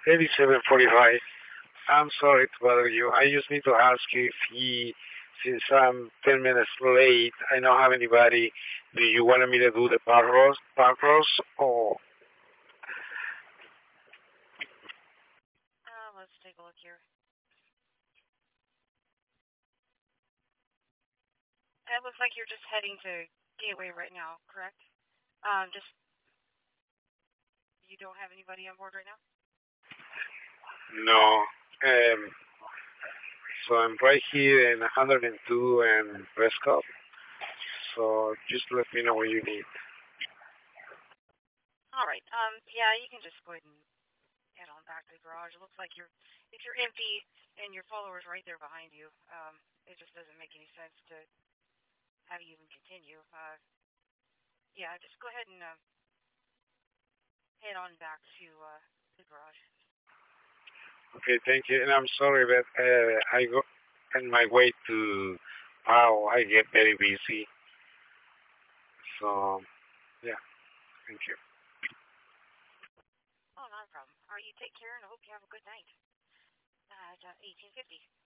8745. I'm sorry to bother you. I just need to ask you if since I'm 10 minutes late, I don't have anybody. Do you want me to do the park roast, or Let's take a look here. It looks like you're just heading to Gateway right now, correct? Just you don't have anybody on board right now? no? So I'm right here in 102 and Prescott. So just let me know what you need. All right. Yeah, you can just go ahead and head on back to the garage. It looks like if you're empty and your follower's right there behind you, it just doesn't make any sense to have you even continue. Yeah, just go ahead and head on back to the garage. Okay, thank you. And I'm sorry, but I go on my way to Pau. I get very busy. So yeah, thank you. Oh, not a problem. All right, you take care, and I hope you have a good night. At 1850.